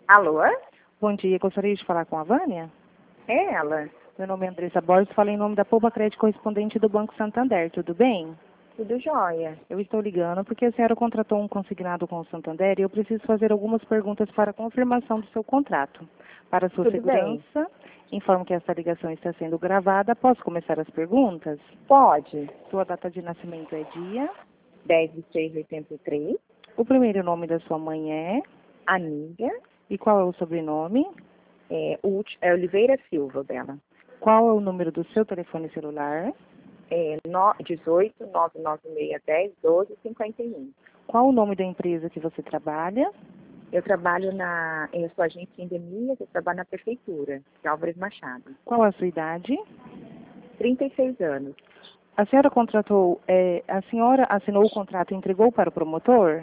Alô? Bom dia, gostaria de falar com a Vânia? É ela. Meu nome é Andressa Borges, falo em nome da Poupa Crédito correspondente do Banco Santander, tudo bem? Tudo jóia. Eu estou ligando porque a senhora contratou um consignado com o Santander e eu preciso fazer algumas perguntas para confirmação do seu contrato. Para sua Tudo bem. segurança, informo que essa ligação está sendo gravada. Posso começar as perguntas? Pode. Sua data de nascimento é dia? 10/6/83. O primeiro nome da sua mãe é? Amiga. E qual é o sobrenome? É Oliveira Silva dela. Qual é o número do seu telefone celular? 18 996 10 12 51. Qual o nome da empresa que você trabalha? Eu sou agente de endemias, eu trabalho na prefeitura de Álvares Machado. Qual a sua idade? 36 anos. A senhora a senhora assinou o contrato e entregou para o promotor?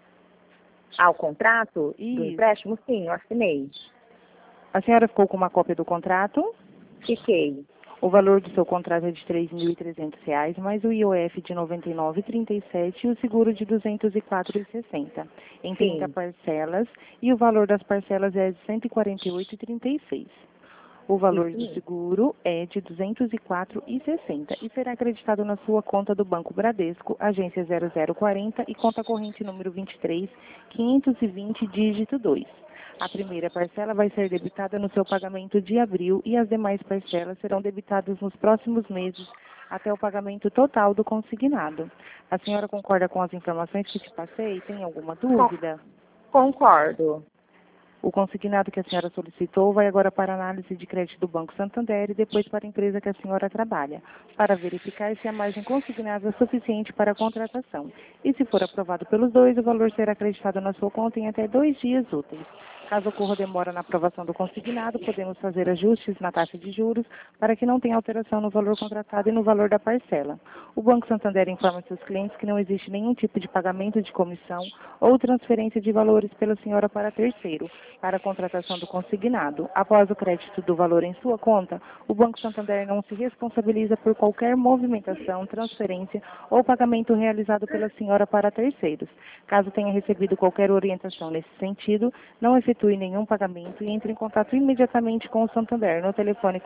O contrato do Isso. empréstimo? Sim, eu assinei. A senhora ficou com uma cópia do contrato? Fiquei. O valor do seu contrato é de R$ 3.300, mais o IOF de R$ 99,37 e o seguro de R$ 204,60, em 30 Sim. parcelas, e o valor das parcelas é de R$ 148,36. O valor Isso do mesmo. seguro é de R$ 204,60 e será acreditado na sua conta do Banco Bradesco, agência 0040 e conta corrente número 23, 520, dígito 2. A primeira parcela vai ser debitada no seu pagamento de abril e as demais parcelas serão debitadas nos próximos meses até o pagamento total do consignado. A senhora concorda com as informações que te passei? Tem alguma dúvida? Concordo. O consignado que a senhora solicitou vai agora para a análise de crédito do Banco Santander e depois para a empresa que a senhora trabalha, para verificar se a margem consignada é suficiente para a contratação. E se for aprovado pelos dois, o valor será acreditado na sua conta em até 2 dias úteis. Caso ocorra demora na aprovação do consignado, podemos fazer ajustes na taxa de juros para que não tenha alteração no valor contratado e no valor da parcela. O Banco Santander informa seus clientes que não existe nenhum tipo de pagamento de comissão ou transferência de valores pela senhora para terceiro, para a contratação do consignado. Após o crédito do valor em sua conta, o Banco Santander não se responsabiliza por qualquer movimentação, transferência ou pagamento realizado pela senhora para terceiros. Caso tenha recebido qualquer orientação nesse sentido, não efetue nenhum pagamento e entre em contato imediatamente com o Santander no telefone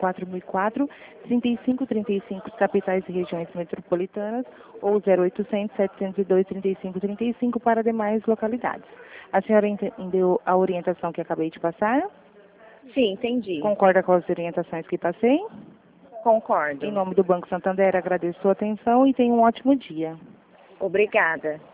4004-3535 capitais e regiões metropolitanas ou 0800 702 3535 para demais localidades. A senhora entendeu a orientação que acabei de passar? Sim, entendi. Concorda com as orientações que passei? Concordo. Em nome do Banco Santander, agradeço a sua atenção e tenha um ótimo dia. Obrigada.